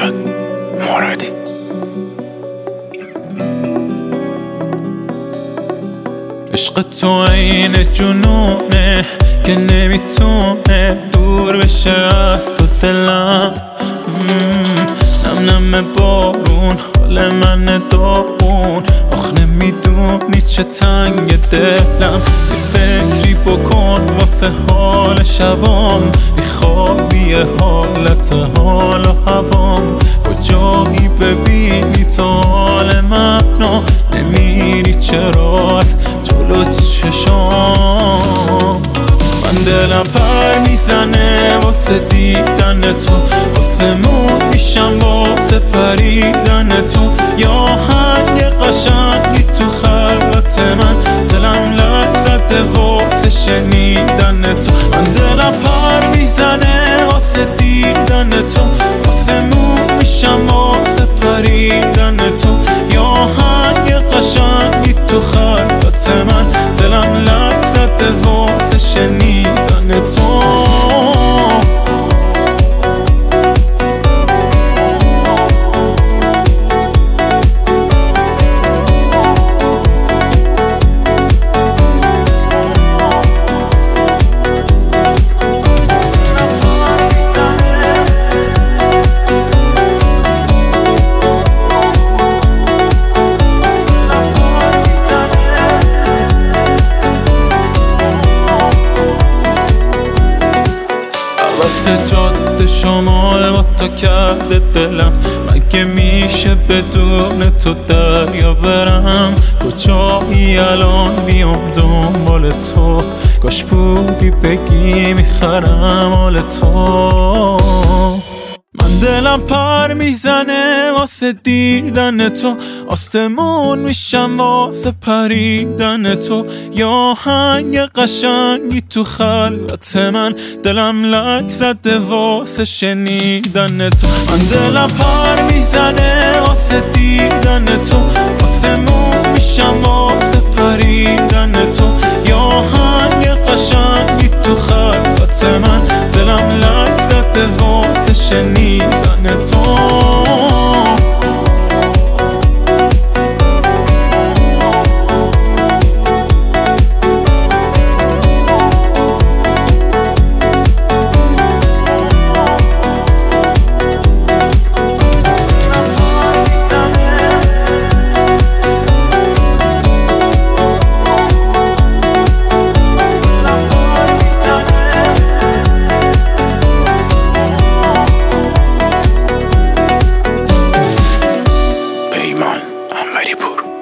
نجات مرادی. عشق تو عین جنونه که نمیتونه دور بشه از تو دلم. نم نم بارون حال من داغون، آخ نمیدونی چه تنگ دلم. یه فکری بکن واسه حال شبام، میخوابی حالت حال و هوام. کجایی ببینی تو حال منو، نمیری چرا از جلو چشام. من دلم پر میزنه واسه دیدن تو، آسمون میشم واسه پریدن تو. یا آهنگ قشنگی تو خلوت من، دلم لرز زده واسه شنیدن تو. من دلم پر میزنه واسه دیدن تو، آسمون میشم واسه پریدن تو. یا آهنگ قشنگی تو خلوت من، دلم لرز زده واسه شنیدن تو. واسه جاده شمال با تو کرده دلم، مگه میشه بدون تو دریا برم؟ کجایی الان بیام دنبال تو، کاش بودی بگی میخرم حال تو. من دلم پر میزنه واسه دیدن تو، آسمون میشم واسه پریدن تو. یا آهنگ قشنگی تو خلوت من، دلم لک زده واسه شنیدن تو. من دلم پر میزنه واسه دیدن تو، آسمون میشم واسه پریدن تو. یا آهنگ قشنگی تو خلوت من، دلم لک زده واسه شنیدن تو. پیمان انوری پور.